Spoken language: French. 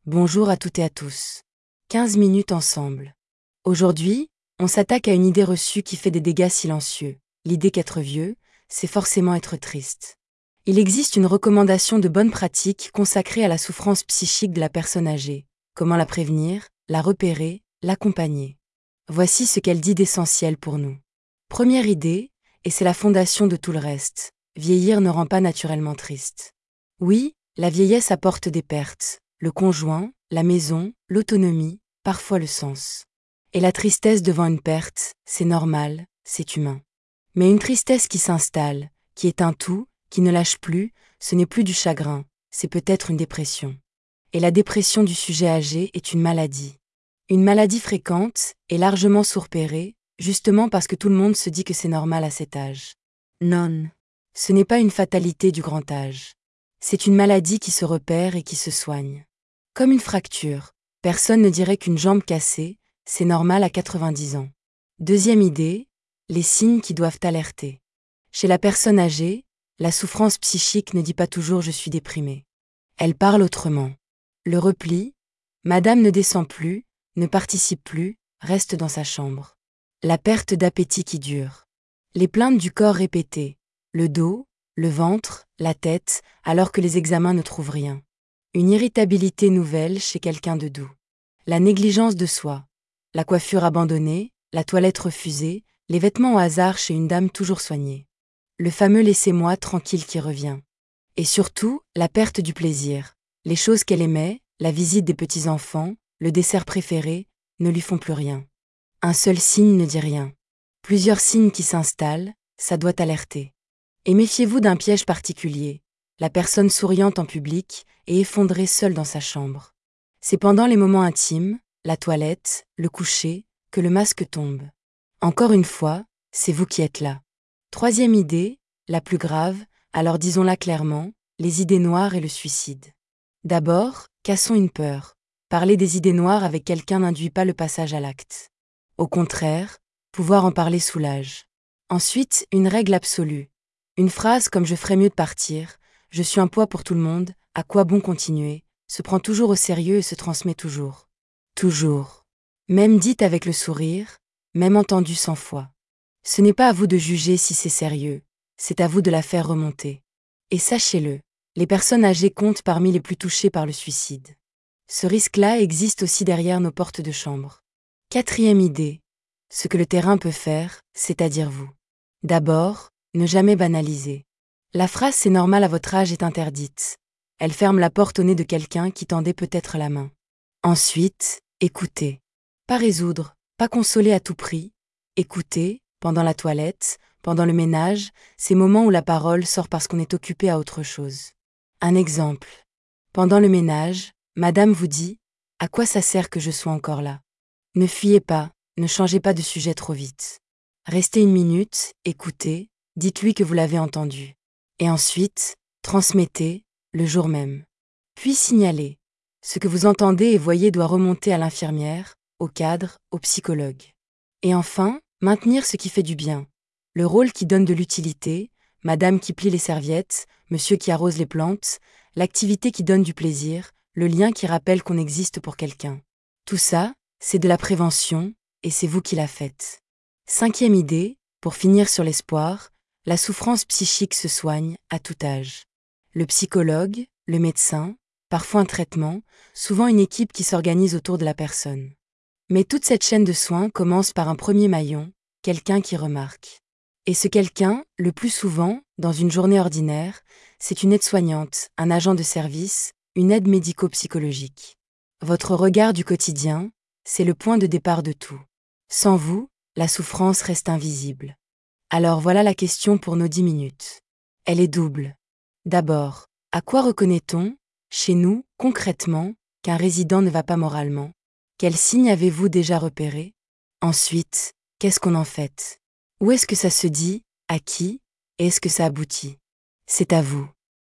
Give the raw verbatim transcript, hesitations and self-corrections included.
Bonjour à toutes et à tous. quinze minutes ensemble. Aujourd'hui, on s'attaque à une idée reçue qui fait des dégâts silencieux. L'idée qu'être vieux, c'est forcément être triste. Il existe une recommandation de bonne pratique consacrée à la souffrance psychique de la personne âgée. Comment la prévenir, la repérer, l'accompagner. Voici ce qu'elle dit d'essentiel pour nous. Première idée, et c'est la fondation de tout le reste. Vieillir ne rend pas naturellement triste. Oui, la vieillesse apporte des pertes. Le conjoint, la maison, l'autonomie, parfois le sens. Et la tristesse devant une perte, c'est normal, c'est humain. Mais une tristesse qui s'installe, qui est un tout, qui ne lâche plus, ce n'est plus du chagrin, c'est peut-être une dépression. Et la dépression du sujet âgé est une maladie. Une maladie fréquente et largement sourpérée, justement parce que tout le monde se dit que c'est normal à cet âge. Non. Ce n'est pas une fatalité du grand âge. C'est une maladie qui se repère et qui se soigne. Comme une fracture, personne ne dirait qu'une jambe cassée, c'est normal à quatre-vingt-dix ans. Deuxième idée, les signes qui doivent alerter. Chez la personne âgée, la souffrance psychique ne dit pas toujours « je suis déprimée ». Elle parle autrement. Le repli, madame ne descend plus, ne participe plus, reste dans sa chambre. La perte d'appétit qui dure. Les plaintes du corps répétées, le dos, le ventre, la tête, alors que les examens ne trouvent rien. Une irritabilité nouvelle chez quelqu'un de doux. La négligence de soi. La coiffure abandonnée, la toilette refusée, les vêtements au hasard chez une dame toujours soignée. Le fameux « laissez-moi tranquille » qui revient. Et surtout, la perte du plaisir. Les choses qu'elle aimait, la visite des petits-enfants, le dessert préféré, ne lui font plus rien. Un seul signe ne dit rien. Plusieurs signes qui s'installent, ça doit alerter. Et méfiez-vous d'un piège particulier. La personne souriante en public et effondrée seule dans sa chambre. C'est pendant les moments intimes, la toilette, le coucher, que le masque tombe. Encore une fois, c'est vous qui êtes là. Troisième idée, la plus grave, alors disons-la clairement, les idées noires et le suicide. D'abord, cassons une peur. Parler des idées noires avec quelqu'un n'induit pas le passage à l'acte. Au contraire, pouvoir en parler soulage. Ensuite, une règle absolue. Une phrase comme « je ferais mieux de partir », « je suis un poids pour tout le monde, à quoi bon continuer », se prend toujours au sérieux et se transmet toujours. Toujours. Même dite avec le sourire, même entendue cent fois. Ce n'est pas à vous de juger si c'est sérieux, c'est à vous de la faire remonter. Et sachez-le, les personnes âgées comptent parmi les plus touchées par le suicide. Ce risque-là existe aussi derrière nos portes de chambre. Quatrième idée. Ce que le terrain peut faire, c'est-à-dire vous. D'abord, ne jamais banaliser. La phrase « c'est normal à votre âge » est interdite. Elle ferme la porte au nez de quelqu'un qui tendait peut-être la main. Ensuite, écoutez. Pas résoudre, pas consoler à tout prix. Écoutez, pendant la toilette, pendant le ménage, ces moments où la parole sort parce qu'on est occupé à autre chose. Un exemple. Pendant le ménage, madame vous dit « à quoi ça sert que je sois encore là ?» Ne fuyez pas, ne changez pas de sujet trop vite. Restez une minute, écoutez, dites-lui que vous l'avez entendu. Et ensuite, transmettez, le jour même. Puis signalez. Ce que vous entendez et voyez doit remonter à l'infirmière, au cadre, au psychologue. Et enfin, maintenir ce qui fait du bien. Le rôle qui donne de l'utilité, madame qui plie les serviettes, monsieur qui arrose les plantes, l'activité qui donne du plaisir, le lien qui rappelle qu'on existe pour quelqu'un. Tout ça, c'est de la prévention, et c'est vous qui la faites. Cinquième idée, pour finir sur l'espoir, la souffrance psychique se soigne à tout âge. Le psychologue, le médecin, parfois un traitement, souvent une équipe qui s'organise autour de la personne. Mais toute cette chaîne de soins commence par un premier maillon, quelqu'un qui remarque. Et ce quelqu'un, le plus souvent, dans une journée ordinaire, c'est une aide-soignante, un agent de service, une aide médico-psychologique. Votre regard du quotidien, c'est le point de départ de tout. Sans vous, la souffrance reste invisible. Alors voilà la question pour nos dix minutes. Elle est double. D'abord, à quoi reconnaît-on, chez nous, concrètement, qu'un résident ne va pas moralement? Quels signes avez-vous déjà repérés? Ensuite, qu'est-ce qu'on en fait? Où est-ce que ça se dit? À qui? Et est-ce que ça aboutit? C'est à vous.